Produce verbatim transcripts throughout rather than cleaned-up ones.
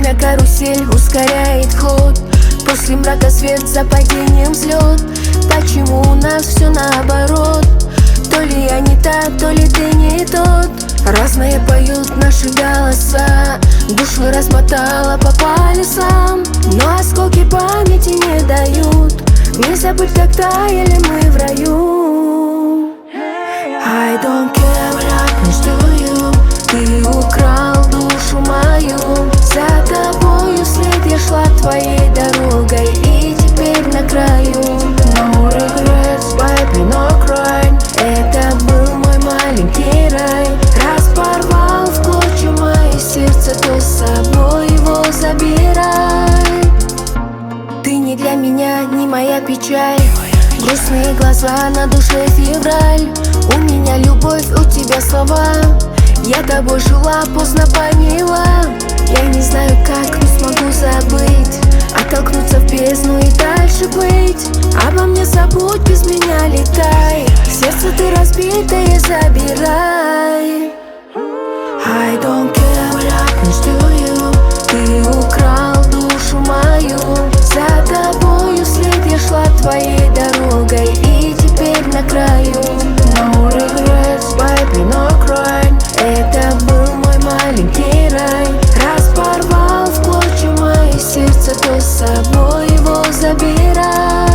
Время карусель ускоряет ход. После мрака свет, за падением взлет. Почему у нас все наоборот? То ли я не та, то ли ты не тот. Разные поют наши голоса. Душу размотала по полюсам, но осколки памяти не дают не забыть, как таяли мы в раю. I don't care what happens to you. Ты украл душу мою. За тобою след, я шла твоей дорогой, и теперь на краю. No regrets, baby, no crying. Это был мой маленький рай. Раз порвал в клочья мое сердце, то с собой его забирай. Ты не для меня, не моя печаль. Грустные глаза, на душе февраль. У меня любовь, у тебя слова. Я тобой жила, поздно поняла. Я не знаю как, но смогу забыть. Оттолкнуться в бездну и дальше быть. Обо мне забудь, без меня летай. Сердце ты разбитое забирай. I don't care what happens to you. Ты украл душу мою. За тобою след, я шла твоей дорогой, и теперь на краю. No regrets, baby, no crying. Это был мой маленький рай. Раз порвал в клочья мое сердце, то с собой его забирай.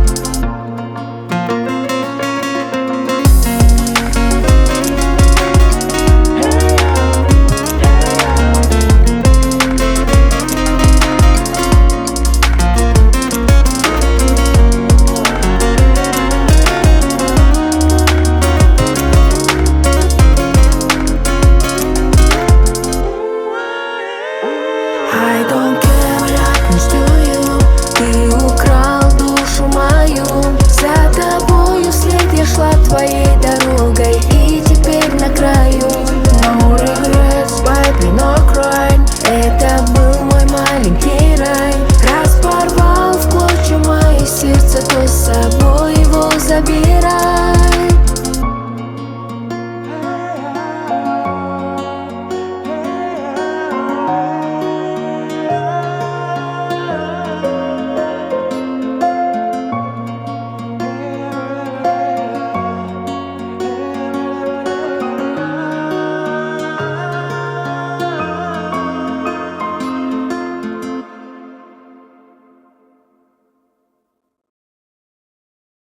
I don't care what happens to you. Ты украл душу мою. За тобою след, я шла твоей дорогой, и теперь на краю. No regrets, baby, no crying. Это был мой маленький рай. Раз порвал в клочья мое сердце, то с собой его забирай.